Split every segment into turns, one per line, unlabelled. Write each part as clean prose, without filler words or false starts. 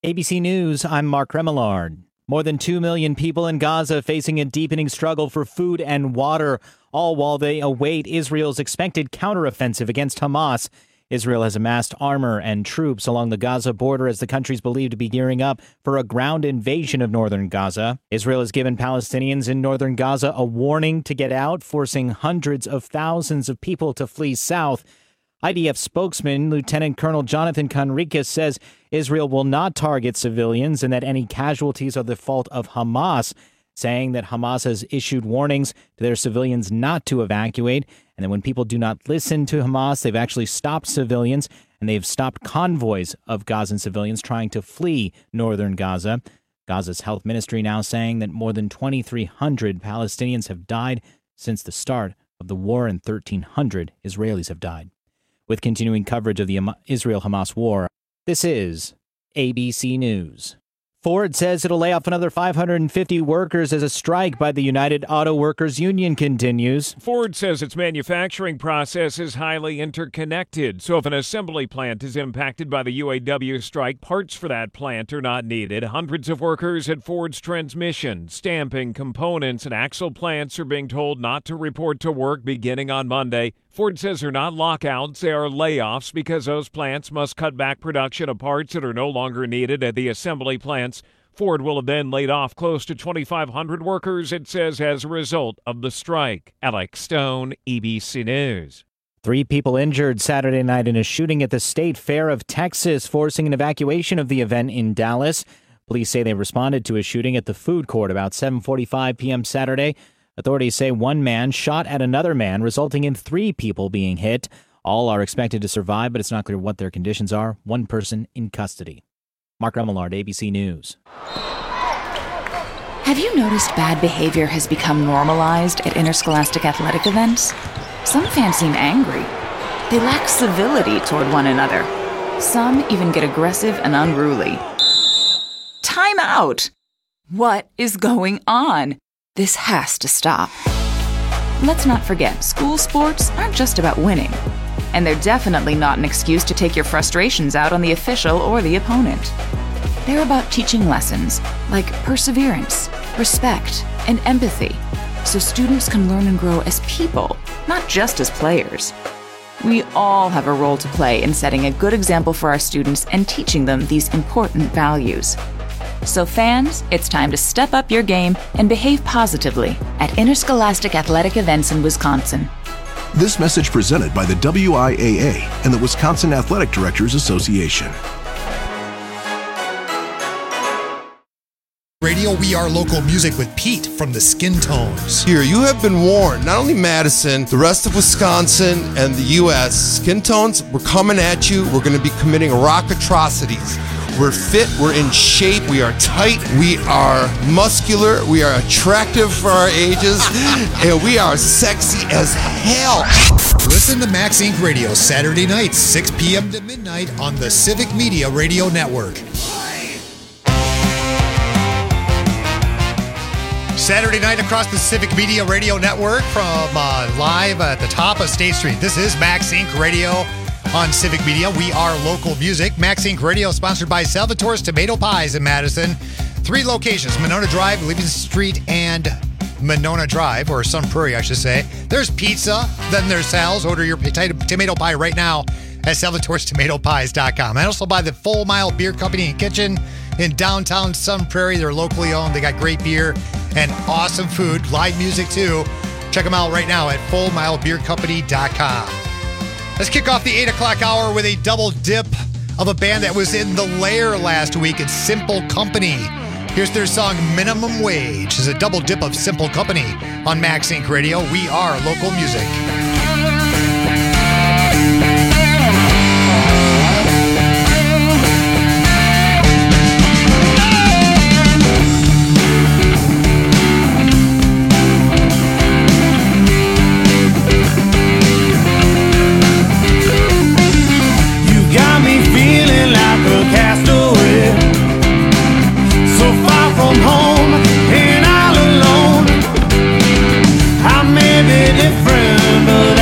ABC News, I'm Mark Remillard. More than 2 million people in Gaza facing a deepening struggle for food and water, all while they await Israel's expected counteroffensive against Hamas. Israel has amassed armor and troops along the Gaza border as the country is believed to be gearing up for a ground invasion of northern Gaza. Israel has given Palestinians in northern Gaza a warning to get out, forcing hundreds of thousands of people to flee south. IDF spokesman Lieutenant Colonel Jonathan Conricus says Israel will not target civilians and that any casualties are the fault of Hamas, saying that Hamas has issued warnings to their civilians not to evacuate, and that when people do not listen to Hamas, they've actually stopped civilians and they've stopped convoys of Gazan civilians trying to flee northern Gaza. Gaza's health ministry now saying that more than 2,300 Palestinians have died since the start of the war and 1,300 Israelis have died. With continuing coverage of the Israel-Hamas war, this is ABC News. Ford says it'll lay off another 550 workers as a strike by the United Auto Workers Union continues.
Ford says its manufacturing process is highly interconnected, so if an assembly plant is impacted by the UAW strike, parts for that plant are not needed. Hundreds of workers at Ford's transmission, stamping, components, and axle plants are being told not to report to work beginning on Monday. Ford says they're not lockouts, they are layoffs because those plants must cut back production of parts that are no longer needed at the assembly plants. Ford will have then laid off close to 2,500 workers, it says, as a result of the strike. Alex Stone, ABC News.
3 people injured Saturday night in a shooting at the State Fair of Texas, forcing an evacuation of the event in Dallas. Police say they responded to a shooting at the food court about 7:45 p.m. Saturday. Authorities say one man shot at another man, resulting in 3 people being hit. All are expected to survive, but it's not clear what their conditions are. One person in custody. Mark Remillard, ABC News.
Have you noticed bad behavior has become normalized at interscholastic athletic events? Some fans seem angry. They lack civility toward one another. Some even get aggressive and unruly. Time out! What is going on? This has to stop. Let's not forget, school sports aren't just about winning. And they're definitely not an excuse to take your frustrations out on the official or the opponent. They're about teaching lessons like perseverance, respect, and empathy, so students can learn and grow as people, not just as players. We all have a role to play in setting a good example for our students and teaching them these important values. So fans, it's time to step up your game and behave positively at interscholastic athletic events in Wisconsin.
This message presented by the WIAA and the Wisconsin Athletic Directors Association.
Radio, we are local music with Pete from the Skin Tones.
Here, you have been warned, not only Madison, the rest of Wisconsin and the U.S. Skin Tones, we're coming at you. We're going to be committing rock atrocities. We're fit, we're in shape, we are tight, we are muscular, we are attractive for our ages, and we are sexy as hell.
Listen to Max Inc. Radio Saturday nights, 6 p.m. to midnight on the Civic Media Radio Network. Saturday night across the Civic Media Radio Network from live at the top of State Street. This is Max Inc. Radio on Civic Media. We are local music. Max Inc. Radio sponsored by Salvatore's Tomato Pies in Madison. 3 locations, Monona Drive, Livingston Street, and Monona Drive, or Sun Prairie, I should say. There's pizza, then there's Sal's. Order your tomato pie right now at Salvatore'sTomatoPies.com. And also by the Full Mile Beer Company and Kitchen in downtown Sun Prairie. They're locally owned. They got great beer and awesome food, live music too. Check them out right now at FullMileBeerCompany.com. Let's kick off the 8 o'clock hour with a double dip of a band that was in the Lair last week. It's Simple Company. Here's their song Minimum Wage. It's a double dip of Simple Company on Max Inc. Radio. We are local music.
Different, but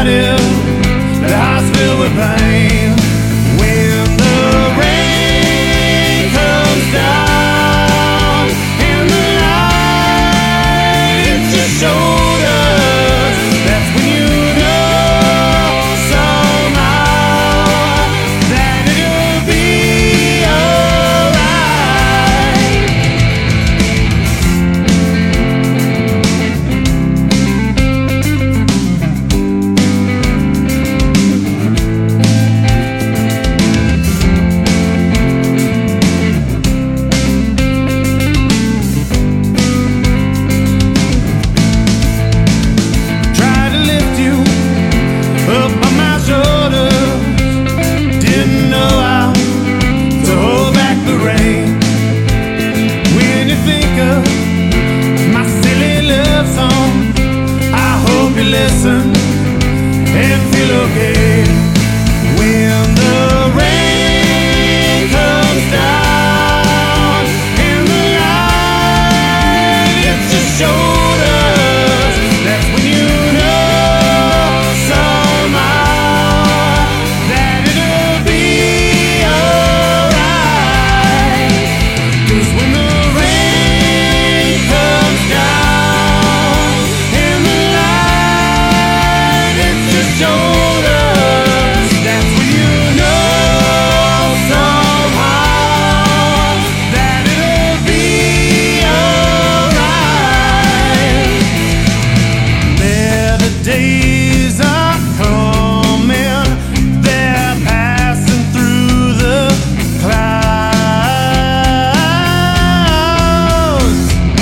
bodies, the hearts filled with pain. When the rain comes down and the light hits your shoulders, that's when you know somehow that it'll be listen and feel okay. When the rain comes down and the light hits your shoulders, that's when you know somehow that it'll be alright. 'Cause when the rain comes down and the shoulders, that's when you know somehow that it'll be alright. Better days are coming, they're passing through the clouds.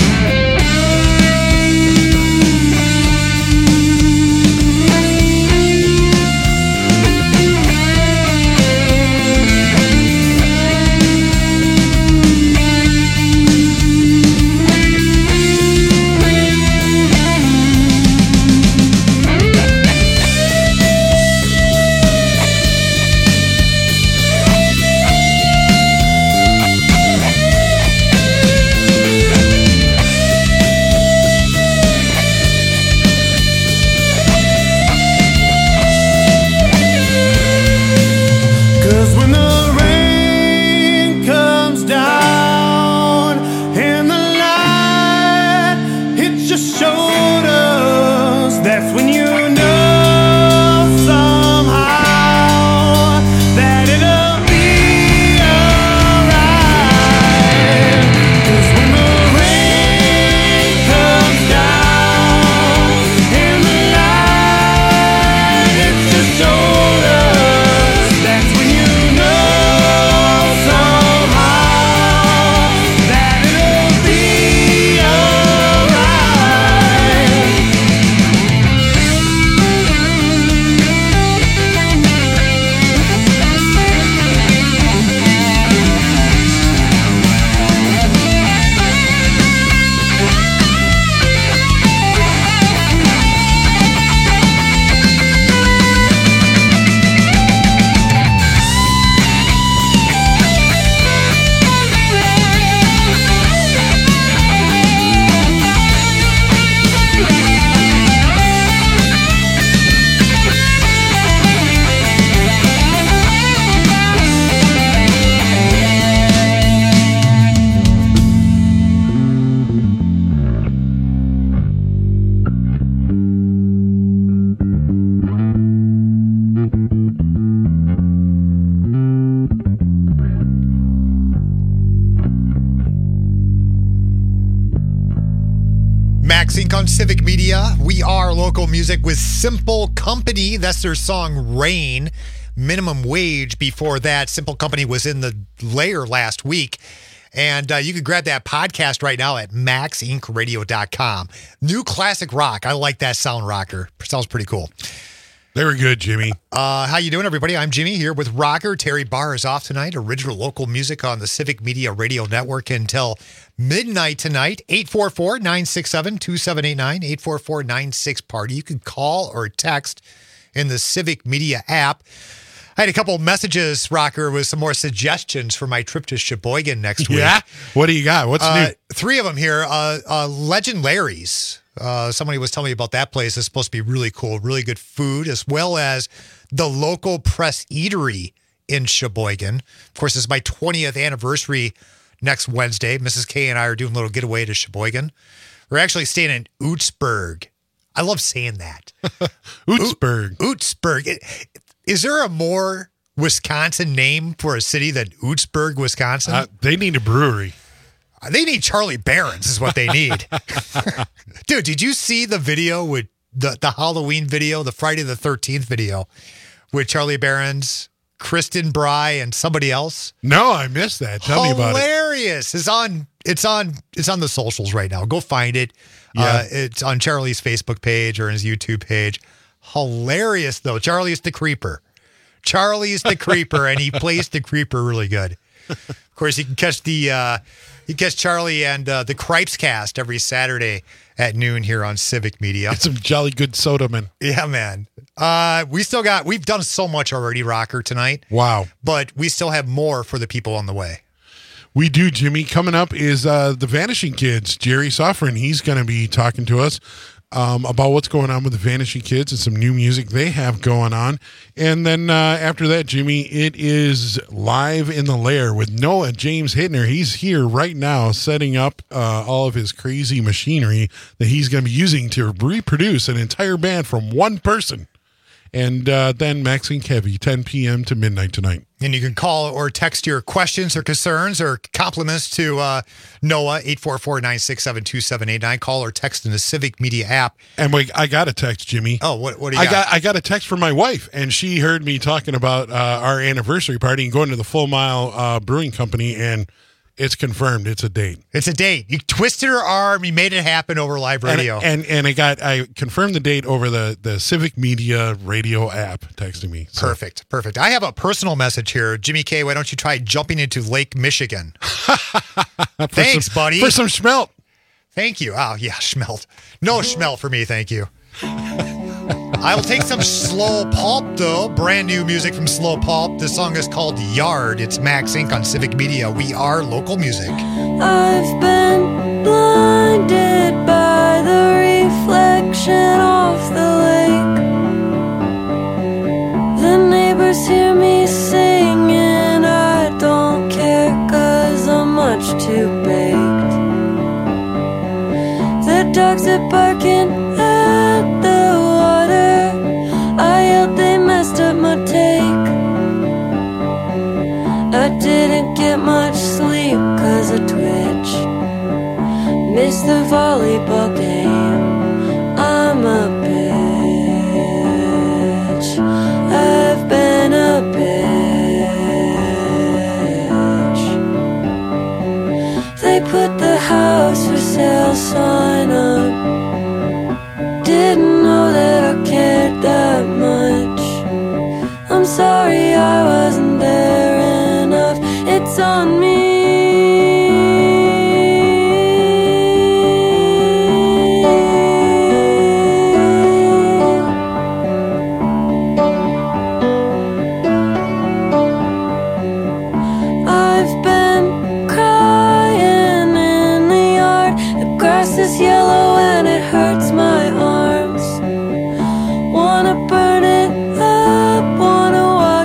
That's when you know somehow that it'll be alright. 'Cause when the rain comes down and the light hits your shoulders, that's when you know somehow that it'll be alright.
Max Inc. on Civic Media. We are local music with Simple Company. That's their song Rain. Minimum Wage before that. Simple Company was in the layer last week. And you can grab that podcast right now at maxincradio.com. New classic rock. I like that sound rocker. Sounds pretty cool.
Very good, Jimmy.
How you doing, everybody? I'm Jimmy here with Rocker. Terry Barr is off tonight. Original local music on the Civic Media Radio Network until midnight tonight. 844-967-2789, 844-96-PARTY. You can call or text in the Civic Media app. I had a couple messages, Rocker, with some more suggestions for my trip to Sheboygan next week.
Yeah? What do you got? What's new?
3 of them here. Legend Larry's. Somebody was telling me about that place. It's supposed to be really cool, really good food, as well as the local press eatery in Sheboygan. Of course, it's my 20th anniversary next Wednesday. Mrs. K and I are doing a little getaway to Sheboygan. We're actually staying in Ootsburg. I love saying that.
Ootsburg.
Ootsburg. Is there a more Wisconsin name for a city than Ootsburg, Wisconsin?
They need a brewery.
They need Charlie Barron's is what they need. Dude, did you see the video with the Halloween video, the Friday the 13th video with Charlie Barron's, Kristen Bry, and somebody else?
No, I missed that. Tell me about it.
Hilarious. It's on the socials right now. Go find it.
Yeah.
It's on Charlie's Facebook page or his YouTube page. Hilarious, though. Charlie's the creeper. Charlie's the creeper, and he plays the creeper really good. Of course, you can catch Charlie and the Cripes Cast every Saturday at noon here on Civic Media.
Get some jolly good soda, man.
Yeah, man. We've done so much already, Rocker, tonight.
Wow.
But we still have more for the people on the way.
We do, Jimmy. Coming up is the Vanishing Kids. Jerry Sofrin, he's going to be talking to us about what's going on with the Vanishing Kids and some new music they have going on. And then after that, Jimmy, it is Live in the Lair with Noah James Hittner. He's here right now setting up all of his crazy machinery that he's going to be using to reproduce an entire band from one person. And then Max and Kevy, 10 p.m. to midnight tonight.
And you can call or text your questions or concerns or compliments to Noah, 844-967-2789. Call or text in the Civic Media app.
And wait, I got a text, Jimmy.
Oh, what do you got?
I got a text from my wife, and she heard me talking about our anniversary party and going to the Full Mile Brewing Company, and it's confirmed. It's a date.
It's a date. You twisted her arm. You made it happen over live radio.
And I confirmed the date over the Civic Media radio app texting me. So.
Perfect. I have a personal message here. Jimmy K, why don't you try jumping into Lake Michigan? Thanks, buddy.
For some schmelt.
Thank you. Oh, yeah, schmelt. No schmelt for me, thank you. I will take some Slow Pulp, though. Brand new music from Slow Pulp. The song is called Yard. It's Max Inc. on Civic Media. We are local music.
I've been blinded by the reflection of the lake. The neighbors hear me singing. I don't care 'cause I'm much too baked. The dogs are barking at the water. I yelled they messed up my take. I didn't get much sleep 'cause of Twitch. Missed the volleyball game. I'm a bitch. I've been a bitch. They put the house for sale sign up. Didn't know that I cared that much. I'm sorry I wasn't there enough. It's on me. I've been crying in the yard. The grass is yellow and it hurts my arms. Wanna burn it up, wanna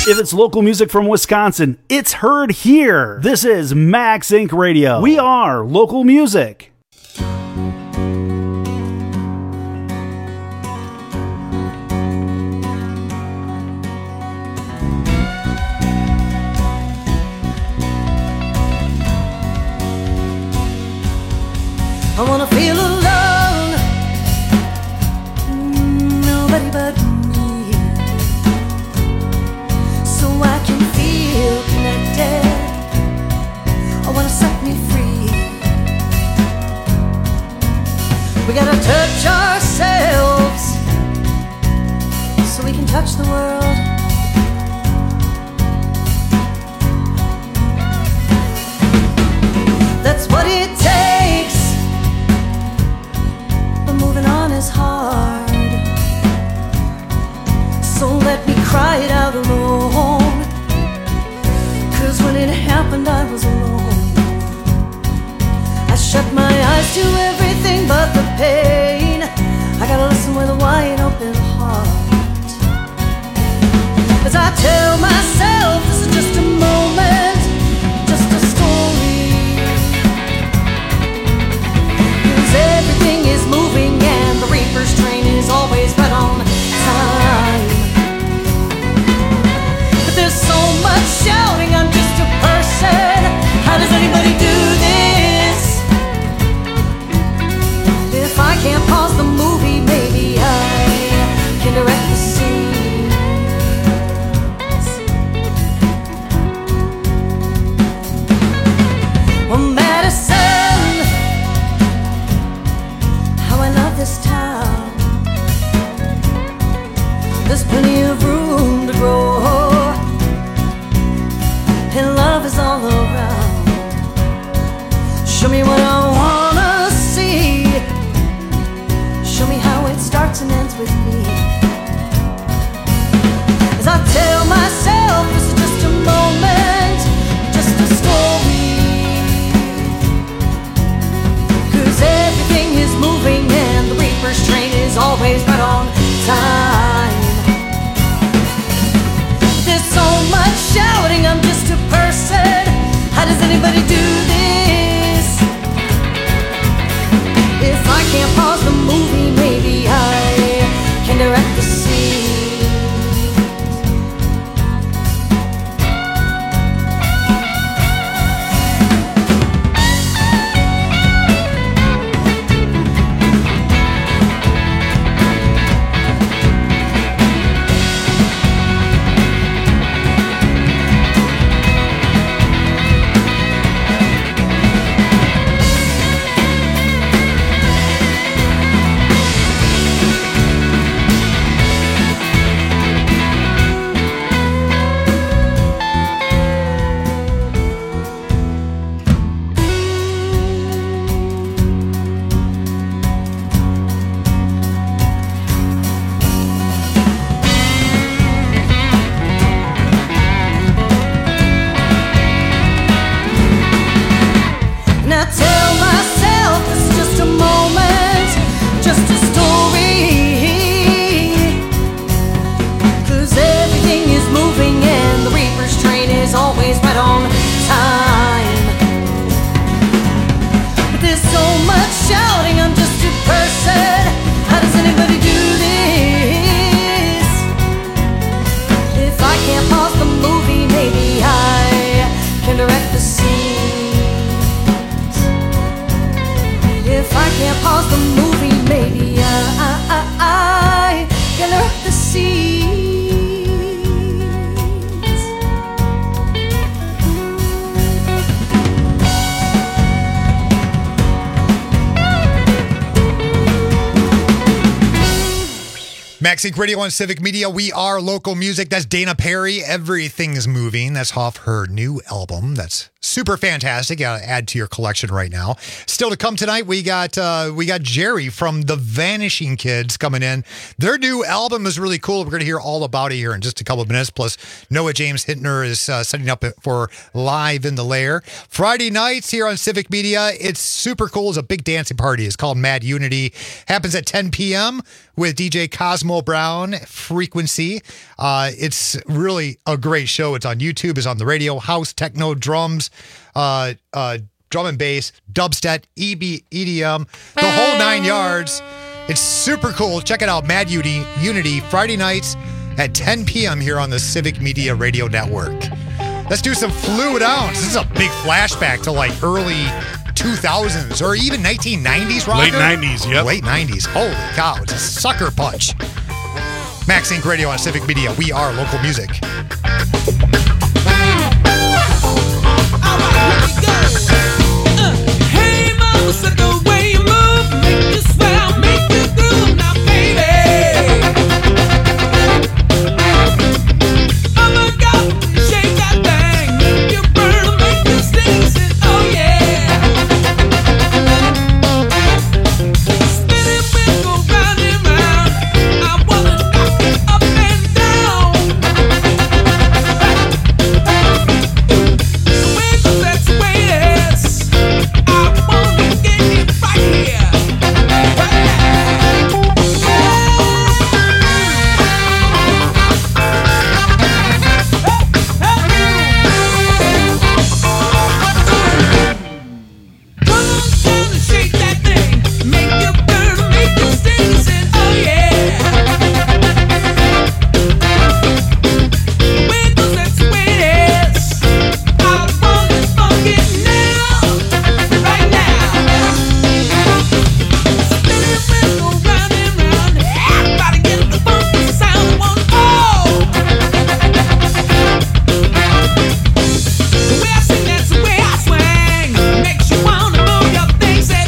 If it's local music from Wisconsin, it's heard here. This is Max Inc. Radio. We are local music.
I wanna feel alone, nobody but me, so I can feel connected. I wanna set me free. We gotta touch ourselves so we can touch the world. That's what it takes. Moving on is hard, so let me cry it out alone. 'Cause when it happened I was alone. I shut my eyes to everything but the pain. I gotta listen with a wide open heart, as I tell myself this is just a moment, just a story. 'Cause everything is moving and the Reaper's train is always right on time. But there's so much shouting, I'm just a person. How does anybody do this? If I can't pause the movie, maybe I can direct the scenes. Well, Madison, how I love this town. There's plenty of room to grow, and love is all around. Show me what I wanna see. Show me how it starts and ends with me. As I tell myself this is just a moment, just a story. 'Cause everything is moving and the Reaper's train is always right on time. There's so much shouting, I'm just a person. How does anybody do this? If I can't pause the movie, maybe I can direct the scene. Now tell myself this is just a moment, just a story. 'Cause everything is moving and the Reaper's train is always right on time. But there's so much shouting, I'm just a person. How does anybody do this? If I can't pause the movie, maybe I can direct the scene. If I can't pause the movie, maybe I can direct the scenes.
Max Inc. Radio on Civic Media. We are local music. That's Dana Perry. Everything's Moving. That's off her new album. That's super fantastic. Add to your collection right now. Still to come tonight, we got Jerry from the Vanishing Kids coming in. Their new album is really cool. We're going to hear all about it here in just a couple of minutes. Plus, Noah James Hintner is setting up for Live in the Lair. Friday nights here on Civic Media. It's super cool. It's a big dancing party. It's called Mad Unity. Happens at 10 p.m. with DJ Cosmo Brown, Frequency. It's really a great show. It's on YouTube, it's on the radio, house, techno, drums, drum and bass, dubstep, EDM, the whole 9 yards. It's super cool. Check it out, Mad Unity, Friday nights at 10 p.m. here on the Civic Media Radio Network. Let's do some Fluid Ounce. This is a big flashback to like early 2000s or even 1990s, Roger?
Late 90s, yep.
Late 90s. Holy cow, it's a sucker punch. Max Inc. Radio on Civic Media. We are local music.
Hey, mama, said the way you move, make you swell, make you groove, now baby. Oh my God, shake that thing, make you burn, make you sting, said oh yeah. Spinning wheel, go round and round, I wanna knock it up and down. That's the way it is. I wanna get it right here, right now. Come on down and shake that thing, make you burn, make you sting, said oh yeah. Wiggles, that's the way it is. I wanna funk it now, right now. Spinning wheel, go round and round. Everybody get the funky sound. Want the way I sing, that's the way I swing. Makes you wanna move your things. Say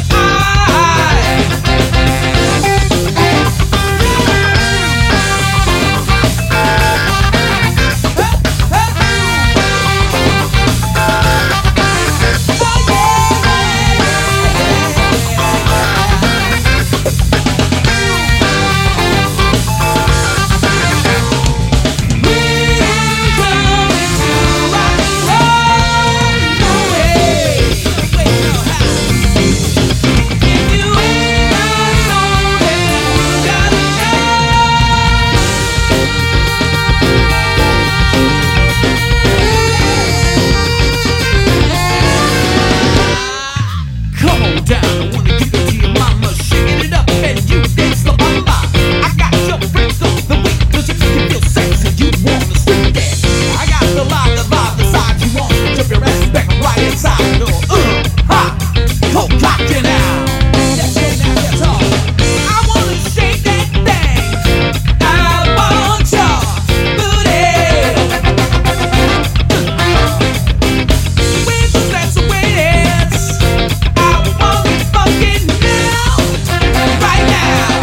come on down, I wanna give it to your mama, shaking it up and you dance the bamba. I got your freak on the week, cause you make you feel sexy, you wanna street dance. I got the vibe, the side you want, jump your ass back right inside. No, ha, go cock it out. That's it, now that's all. I wanna shake that thing, I want your booty. Wiggles, that's the way it is. I wanna fuck it now, right now.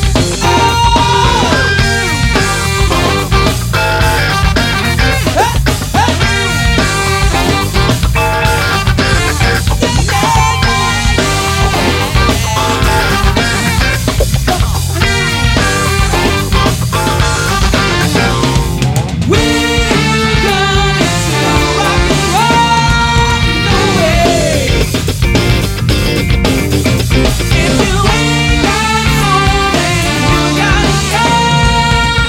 We're gonna rock and roll the way. If you ain't got soul, then you gotta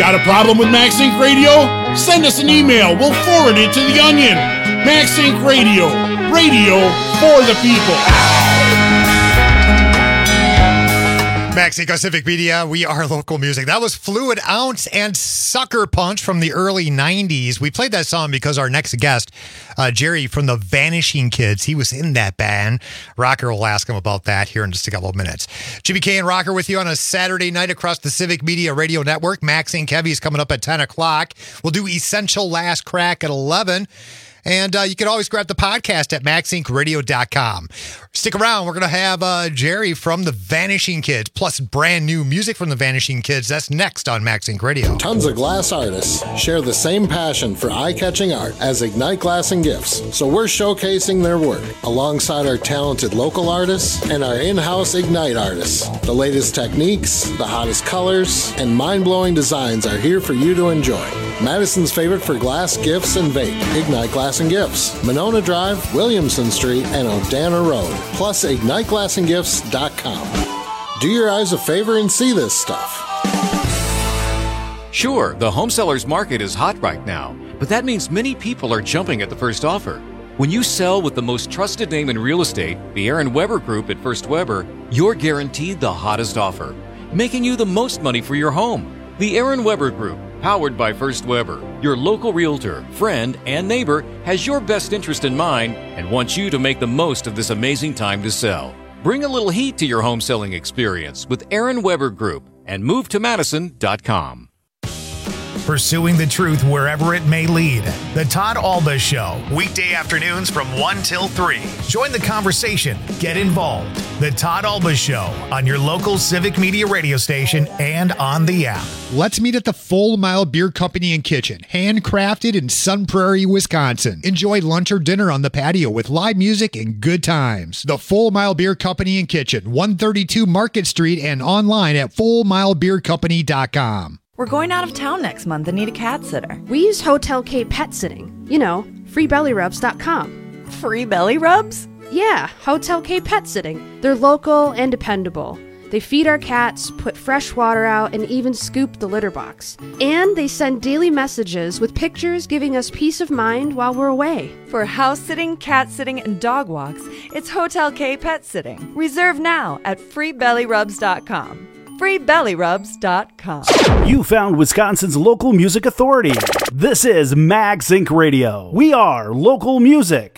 Got a problem with MaxInc Radio? Send us an email. We'll forward it to The Onion. MaxInc Radio. Radio for the people.
Max Inc. Civic Media, we are local music. That was Fluid Ounce and Sucker Punch from the early 90s. We played that song because our next guest, Jerry from the Vanishing Kids, he was in that band. Rocker will ask him about that here in just a couple of minutes. Jimmy K and Rocker with you on a Saturday night across the Civic Media Radio Network. Max Inc. Heavy is coming up at 10 o'clock. We'll do Essential Last Crack at 11. And you can always grab the podcast at maxincradio.com. Stick around. We're going to have Jerry from the Vanishing Kids, plus brand new music from the Vanishing Kids. That's next on Max Inc. Radio.
Tons of glass artists share the same passion for eye-catching art as Ignite Glass and Gifts. So we're showcasing their work alongside our talented local artists and our in-house Ignite artists. The latest techniques, the hottest colors, and mind-blowing designs are here for you to enjoy. Madison's favorite for glass, gifts, and vape, Ignite Glass and Gifts. Monona Drive, Williamson Street, and Odana Road. Plus, IgniteGlassandGifts.com. Do your eyes a favor and see this stuff.
Sure, the home sellers market is hot right now, but that means many people are jumping at the first offer. When you sell with the most trusted name in real estate, the Aaron Weber Group at First Weber, you're guaranteed the hottest offer, making you the most money for your home. The Aaron Weber Group, powered by First Weber, your local realtor, friend, and neighbor, has your best interest in mind and wants you to make the most of this amazing time to sell. Bring a little heat to your home selling experience with Aaron Weber Group and move to Madison.com.
Pursuing the truth wherever it may lead. The Todd Alba Show, weekday afternoons from 1 till 3. Join the conversation. Get involved. The Todd Alba Show on your local Civic Media radio station and on the app.
Let's meet at the Full Mile Beer Company and Kitchen, handcrafted in Sun Prairie, Wisconsin. Enjoy lunch or dinner on the patio with live music and good times. The Full Mile Beer Company and Kitchen, 132 Market Street, and online at fullmilebeercompany.com.
We're going out of town next month and need a cat sitter.
We use Hotel K Pet Sitting. You know, freebellyrubs.com.
Free belly rubs?
Yeah, Hotel K Pet Sitting. They're local and dependable. They feed our cats, put fresh water out, and even scoop the litter box. And they send daily messages with pictures giving us peace of mind while we're away.
For house sitting, cat sitting, and dog walks, it's Hotel K Pet Sitting. Reserve now at freebellyrubs.com. freebellyrubs.com.
You found Wisconsin's local music authority. This is Max Inc. Radio. We are local music.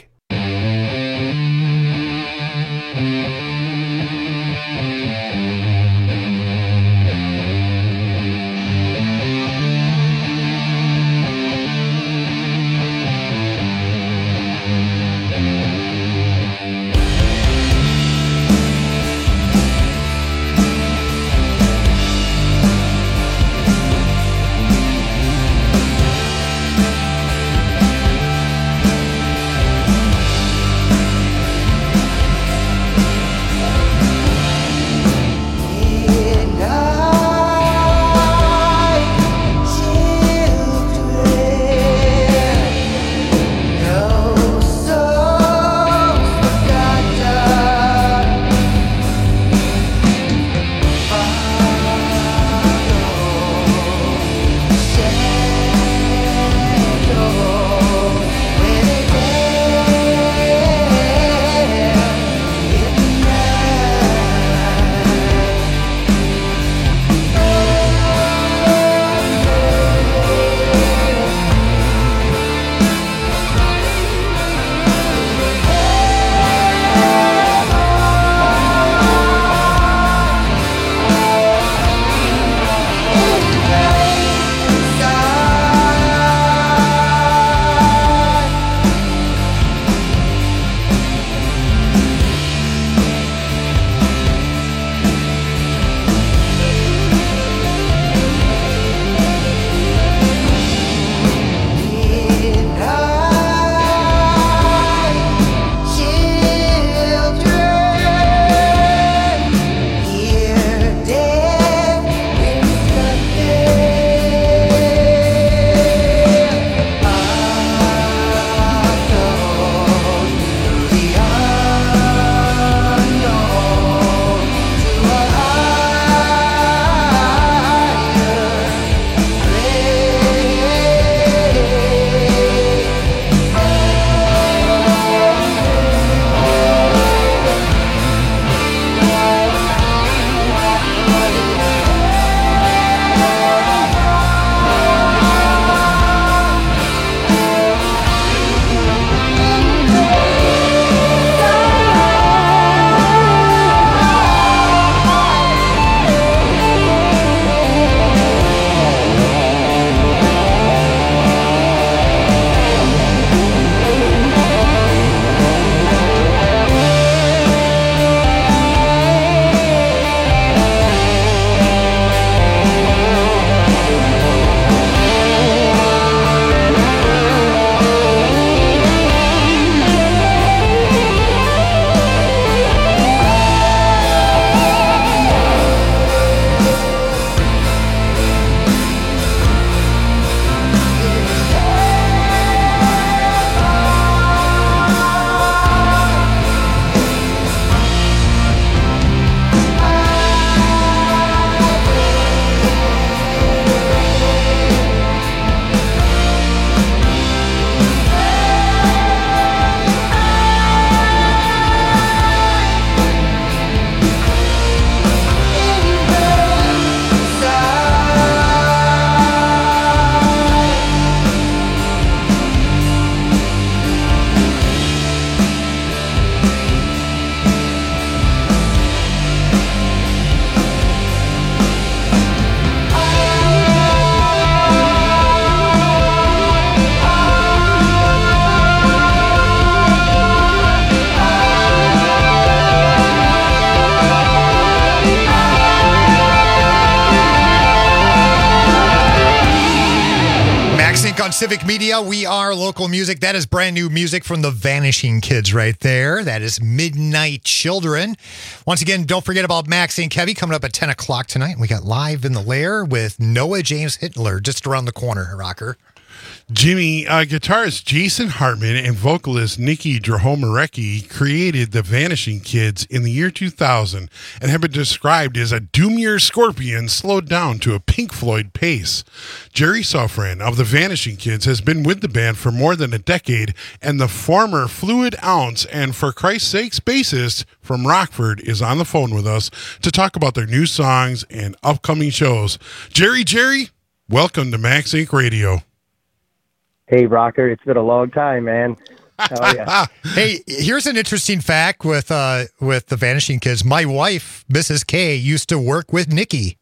Inc. on Civic Media. We are local music. That is brand new music from the Vanishing Kids right there. That is Midnight Children. Once again, don't forget about Max Inc. Heavy coming up at 10 o'clock tonight. We got Live in the Lair with Noah James Hitler just around the corner, Rocker.
Jimmy, guitarist Jason Hartman and vocalist Nikki Drahomarecki created the Vanishing Kids in the year 2000 and have been described as a doomier Scorpion slowed down to a Pink Floyd pace. Jerry Sofran of the Vanishing Kids has been with the band for more than a decade, and the former Fluid Ounce and For Christ's Sakes bassist from Rockford is on the phone with us to talk about their new songs and upcoming shows. Jerry, welcome to Max Inc. Radio.
Hey, Rocker, it's been a long time, man. Oh, yeah.
Hey, here's an interesting fact with the Vanishing Kids. My wife, Mrs. K, used to work with Nikki.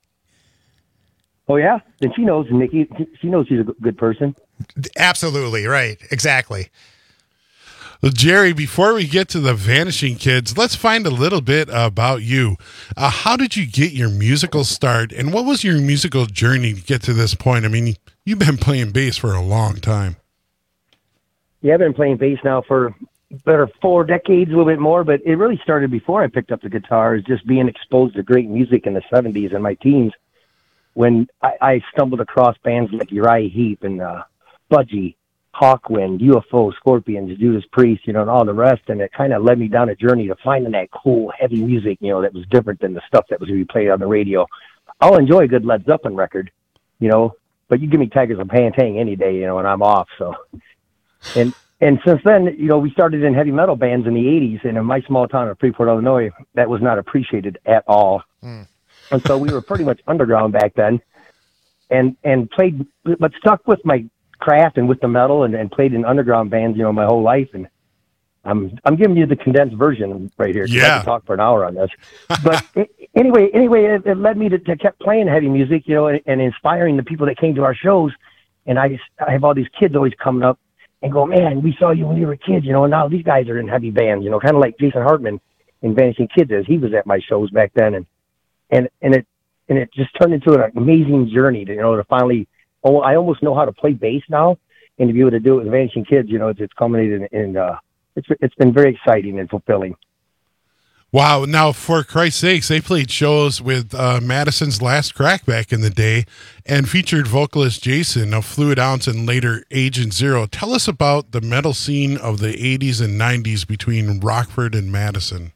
Oh, yeah? And she knows Nikki. She knows she's a good person.
Absolutely, right. Exactly.
Well, Jerry, before we get to the Vanishing Kids, let's find a little bit about you. How did you get your musical start, and what was your musical journey to get to this point? I mean, you've been playing bass for a long time.
Yeah, I've been playing bass now for better 4 decades, a little bit more, but it really started before I picked up the guitar, is just being exposed to great music in the 70s and my teens, when I stumbled across bands like Uriah Heep and Budgie, Hawkwind, UFO, Scorpions, Judas Priest, and all the rest, and it kind of led me down a journey to finding that cool, heavy music, that was different than the stuff that was going to be played on the radio. I'll enjoy a good Led Zeppelin record, but you give me Tigers of Pantang any day, and I'm off. So, and since then, we started in heavy metal bands in the 80s, and in my small town of Freeport, Illinois, that was not appreciated at all. And so we were pretty much underground back then, and played, but stuck with my craft and with the metal, and played in underground bands, my whole life. And I'm giving you the condensed version right here.
Yeah.
I can talk for an hour on this. But anyway, it led me to kept playing heavy music, and inspiring the people that came to our shows. And I have all these kids always coming up and go, man, we saw you when you were kids, and now these guys are in heavy bands, kind of like Jason Hartman in Vanishing Kids is. He was at my shows back then, and it just turned into an amazing journey to finally. Oh, I almost know how to play bass now, and to be able to do it with Vanishing Kids, it's culminated in it's been very exciting and fulfilling.
Wow. Now, for Christ's sakes, they played shows with Madison's Last Crack back in the day and featured vocalist Jason of Fluid Ounce and later Agent Zero. Tell us about the metal scene of the 80s and 90s between Rockford and Madison.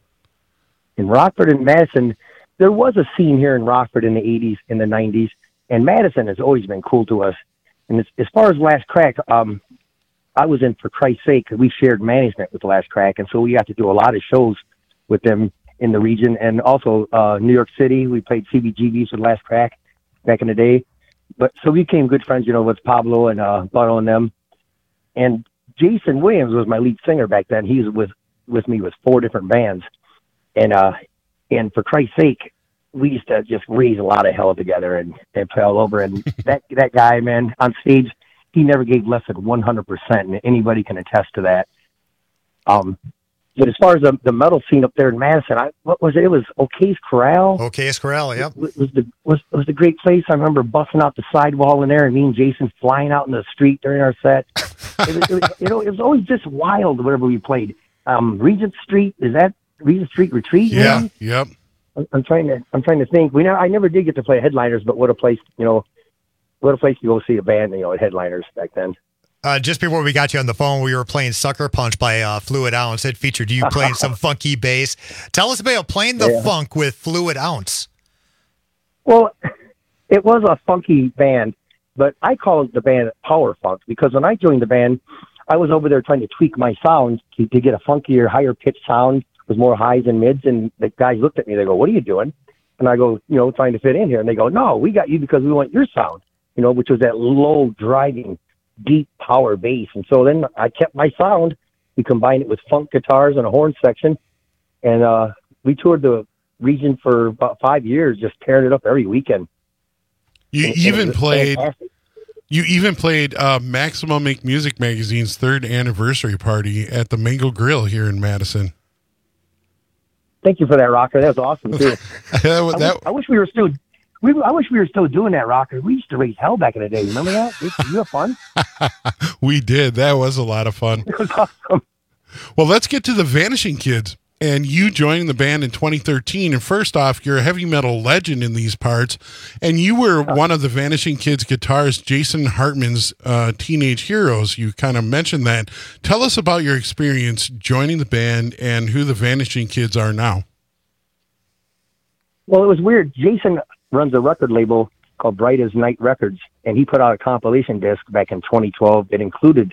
In Rockford and Madison, there was a scene here in Rockford in the 80s and the 90s, and Madison has always been cool to us. And as far as Last Crack, I was in For Christ's Sake, because we shared management with Last Crack, and so we got to do a lot of shows with them in the region, and also New York City. We played CBGBs with Last Crack back in the day. But so we became good friends, with Pablo and Butto and them. And Jason Williams was my lead singer back then. He was with me with 4 different bands. And For Christ's Sake, we used to just raise a lot of hell together and play all over. And that guy, man, on stage, he never gave less than 100%, and anybody can attest to that. But as far as the metal scene up there in Madison, what was it? It was O'Kay's Corral.
O'Kay's Corral, yep.
Was the great place. I remember busting out the sidewall in there, and me and Jason flying out in the street during our set. It was always just wild wherever we played. Regent Street, is that Regent Street Retreat?
Yeah,
maybe?
Yep.
I'm trying to think. I never did get to play Headliners, but what a place, what a place to go see a band, at Headliners back then.
Just before we got you on the phone, we were playing Sucker Punch by Fluid Ounce. It featured you playing some funky bass. Tell us about playing the funk with Fluid Ounce.
Well, it was a funky band, but I called the band Power Funk, because when I joined the band, I was over there trying to tweak my sound to get a funkier, higher pitched sound with more highs and mids. And the guys looked at me, they go, "What are you doing?" And I go, trying to fit in here. And they go, "No, we got you because we want your sound," which was that low driving, deep power bass. And so then I kept my sound. We combined it with funk guitars and a horn section. And we toured the region for about 5 years, just tearing it up every weekend.
You even played Maximum Make Music Magazine's 3rd anniversary party at the Mango Grill here in Madison.
Thank you for that, Rocker. That was awesome too. I wish we were still I wish we were still doing that, Rocker. We used to raise hell back in the day. Remember that? You have fun?
We did. That was a lot of fun.
It was awesome.
Well, let's get to the Vanishing Kids. And you joined the band in 2013. And first off, you're a heavy metal legend in these parts. And you were one of the Vanishing Kids guitarist Jason Hartman's teenage heroes. You kind of mentioned that. Tell us about your experience joining the band and who the Vanishing Kids are now.
Well, it was weird. Jason runs a record label called Bright as Night Records, and he put out a compilation disc back in 2012 that included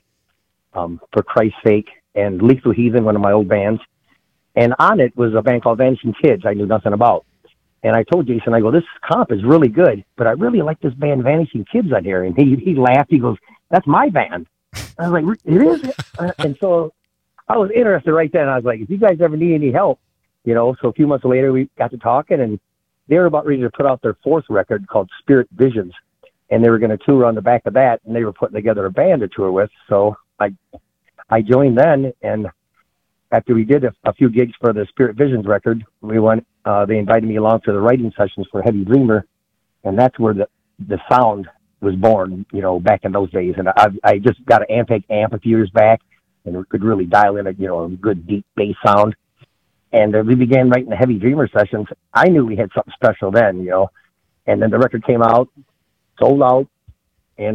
For Christ's Sake and Lethal Heathen, one of my old bands. And on it was a band called Vanishing Kids I knew nothing about. And I told Jason, I go, this comp is really good, but I really like this band Vanishing Kids on here. And he laughed. He goes, that's my band. I was like, it is? And so I was interested right then. I was like, if you guys ever need any help, so a few months later we got to talking, and they were about ready to put out their fourth record called Spirit Visions. And they were going to tour on the back of that, and they were putting together a band to tour with. So I joined then, and after we did a few gigs for the Spirit Visions record, we went. They invited me along to the writing sessions for Heavy Dreamer, and that's where the sound was born. Back in those days, and I just got an Ampeg amp a few years back, and could really dial in a good deep bass sound. And we began writing the Heavy Dreamer sessions. I knew we had something special then, And then the record came out, sold out, and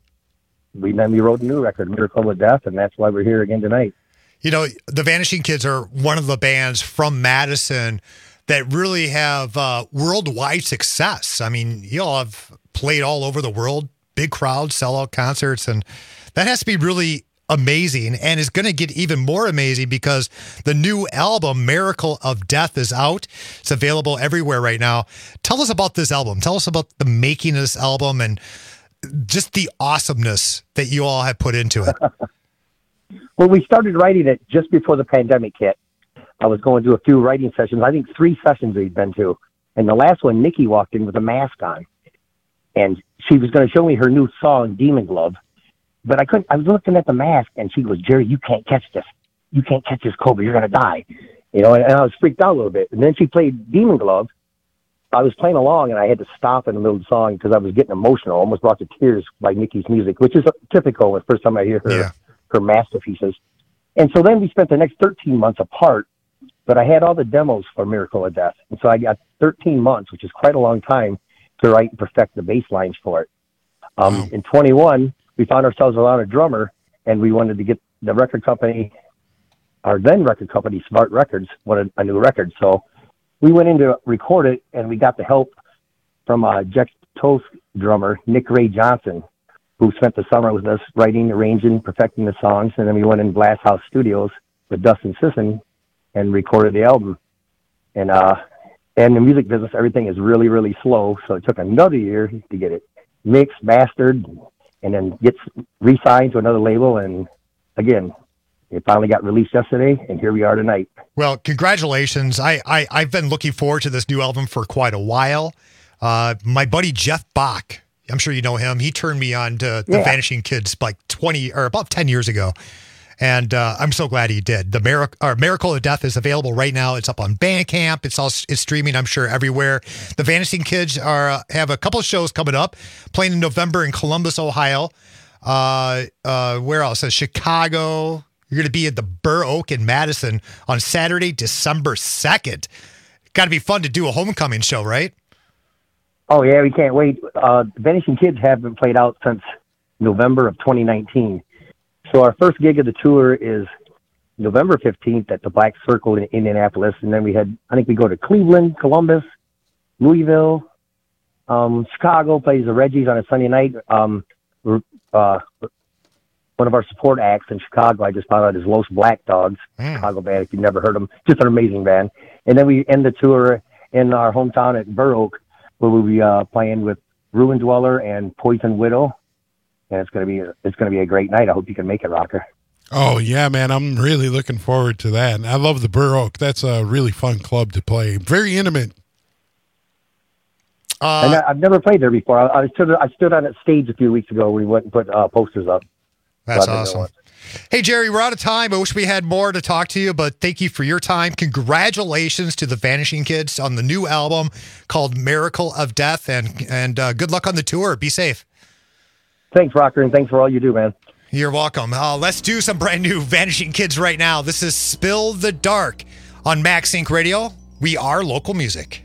we wrote a new record, Miracle of Death, and that's why we're here again tonight.
The Vanishing Kids are one of the bands from Madison that really have worldwide success. I mean, you all have played all over the world, big crowds, sellout concerts, and that has to be really amazing, and is going to get even more amazing because the new album, Miracle of Death, is out. It's available everywhere right now. Tell us about this album. Tell us about the making of this album and just the awesomeness that you all have put into it.
Well, we started writing it just before the pandemic hit. I was going to a few writing sessions. I think 3 sessions we'd been to. And the last one, Nikki walked in with a mask on. And she was going to show me her new song, Demon Glove. But I couldn't. I was looking at the mask, and she goes, Jerry, you can't catch this. You can't catch this cobra. You're going to die. And I was freaked out a little bit. And then she played Demon Glove. I was playing along, and I had to stop in the middle of the song because I was getting emotional, almost brought to tears by Nikki's music, which is typical the first time I hear her masterpieces. And so then we spent the next 13 months apart, but I had all the demos for Miracle of Death. And so I got 13 months, which is quite a long time, to write and perfect the bass lines for it. In 21, we found ourselves without a drummer, and we wanted to get the record company, our then record company, Smart Records, wanted a new record. So we went in to record it, and we got the help from Jack Toast drummer, Nick Ray Johnson, who spent the summer with us writing, arranging, perfecting the songs. And then we went in Glass House Studios with Dustin Sisson and recorded the album. And in the music business, everything is really, really slow. So it took another year to get it mixed, mastered, and then gets re-signed to another label. And again, it finally got released yesterday, and here we are tonight.
Well, congratulations. I've been looking forward to this new album for quite a while. My buddy Jeff Bach, I'm sure you know him, he turned me on to the Vanishing Kids like 20 or about 10 years ago. And I'm so glad he did. The Miracle of Death is available right now. It's up on Bandcamp. It's streaming, I'm sure, everywhere. The Vanishing Kids have a couple of shows coming up, playing in November in Columbus, Ohio. Where else? Chicago. You're going to be at the Burr Oak in Madison on Saturday, December 2nd. Got to be fun to do a homecoming show, right?
Oh, yeah, we can't wait. The Vanishing Kids haven't played out since November of 2019. So our first gig of the tour is November 15th at the Black Circle in Indianapolis. And then we go to Cleveland, Columbus, Louisville, Chicago, plays the Reggies on a Sunday night. One of our support acts in Chicago, I just found out, is Los Black Dogs, Chicago band, if you've never heard them. Just an amazing band. And then we end the tour in our hometown at Burr Oak, where we'll be playing with Ruin Dweller and Poison Widow. And it's gonna be a great night. I hope you can make it, Rocker.
Oh yeah, man! I'm really looking forward to that. And I love the Burr Oak. That's a really fun club to play. Very intimate.
And I've never played there before. I stood on that stage a few weeks ago. We went and put posters up.
That's awesome. Hey, Jerry, we're out of time. I wish we had more to talk to you, but thank you for your time. Congratulations to the Vanishing Kids on the new album called Miracle of Death, and good luck on the tour. Be safe.
Thanks, Rocker, and thanks for all you do, man.
You're welcome. Let's do some brand new Vanishing Kids right now. This is Spill the Dark on Max Inc. Radio. We are local music.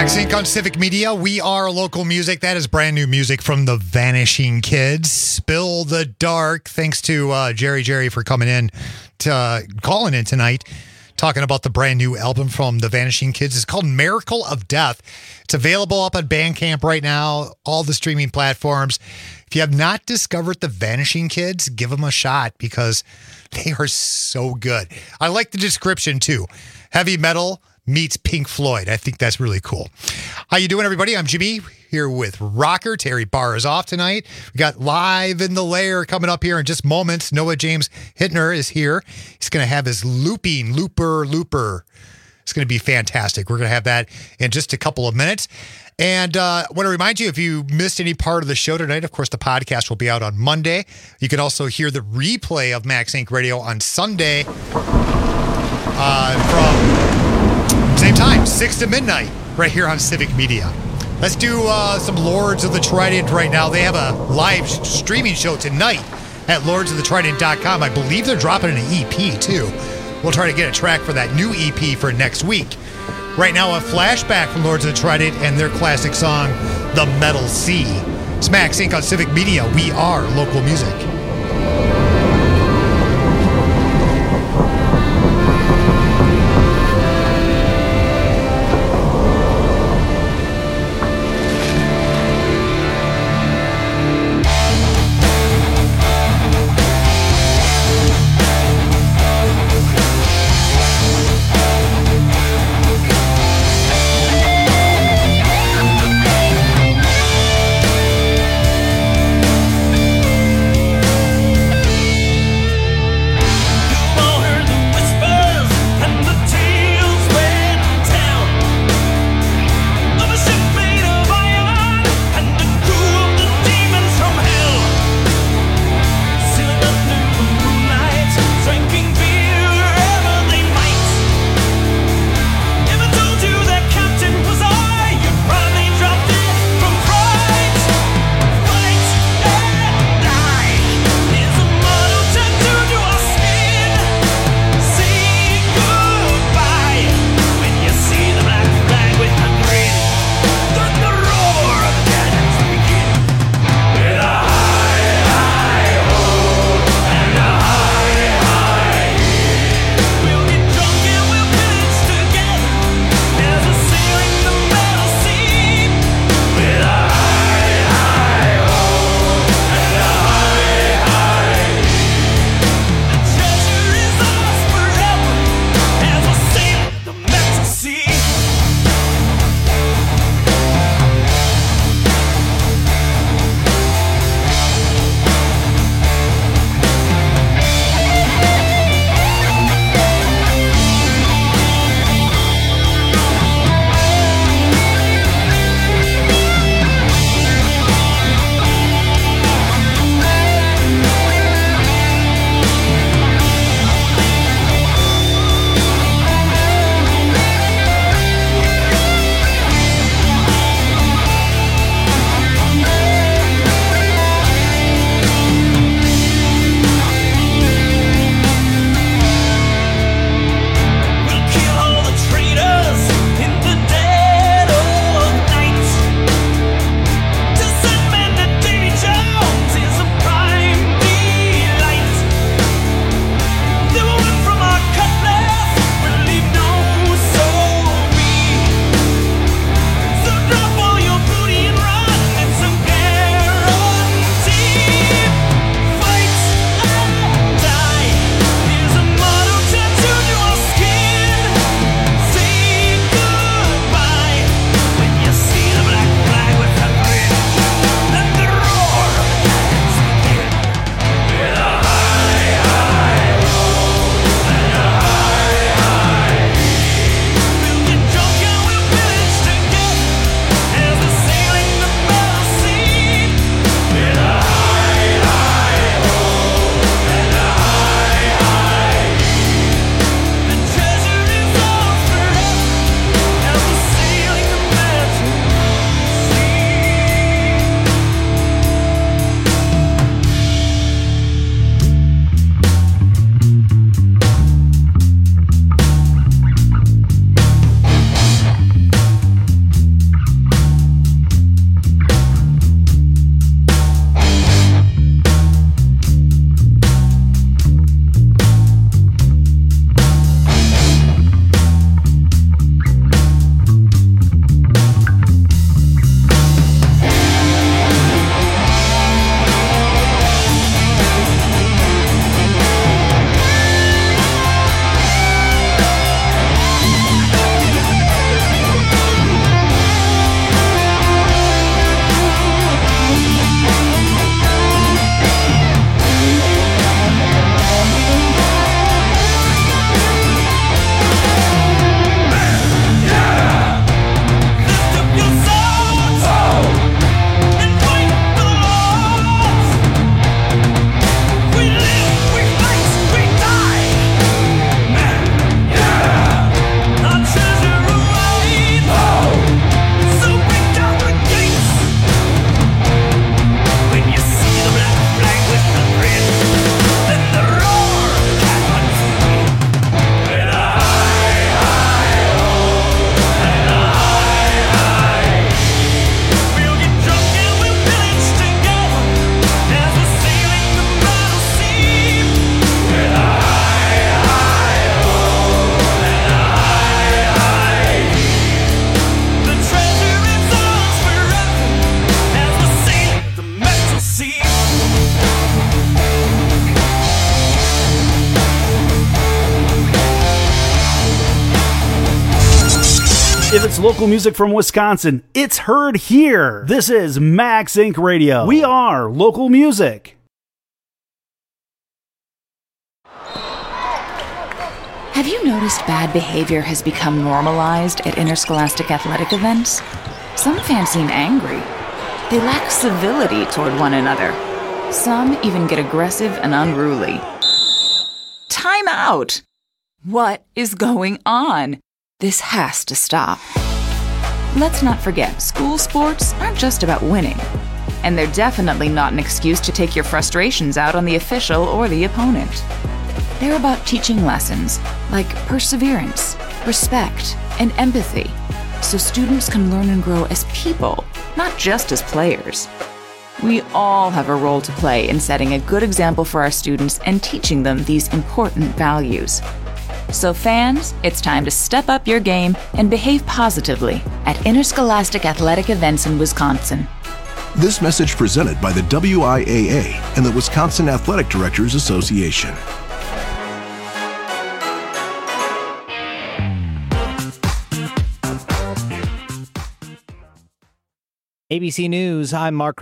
Max Inc. on Civic Media. We are local music. That is brand new music from the Vanishing Kids. Spill the Dark. Thanks to Jerry for coming in, calling in tonight, talking about the brand new album from the Vanishing Kids. It's called Miracle of Death. It's available up on Bandcamp right now, all the streaming platforms. If you have not discovered the Vanishing Kids, give them a shot because they are so good. I like the description too. Heavy metal meets Pink Floyd. I think that's really cool. How you doing, everybody? I'm Jimmy here with Rocker. Terry Barr is off tonight. We got Live in the Lair coming up here in just moments. Noah James Hittner is here. He's going to have his Looper. It's going to be fantastic. We're going to have that in just a couple of minutes. And I want to remind you, if you missed any part of the show tonight, of course, the podcast will be out on Monday. You can also hear the replay of Max Inc. Radio on Sunday from same time, 6 to midnight, right here on Civic Media. Let's do some Lords of the Trident right now. They have a live streaming show tonight at lordsoftheTrident.com. I believe they're dropping an EP, too. We'll try to get a track for that new EP for next week. Right now, a flashback from Lords of the Trident and their classic song, The Metal Sea. It's Max Inc. on Civic Media. We are local music.
If it's local music from Wisconsin, it's heard here. This is Max Inc. Radio. We are local music.
Have you noticed bad behavior has become normalized at interscholastic athletic events? Some fans seem angry. They lack civility toward one another. Some even get aggressive and unruly. Time out! What is going on? This has to stop. Let's not forget, school sports aren't just about winning. And they're definitely not an excuse to take your frustrations out on the official or the opponent. They're about teaching lessons like perseverance, respect, and empathy, so students can learn and grow as people, not just as players. We all have a role to play in setting a good example for our students and teaching them these important values. So fans, it's time to step up your game and behave positively at interscholastic athletic events in Wisconsin.
This message presented by the WIAA and the Wisconsin Athletic Directors Association.
ABC News, I'm Mark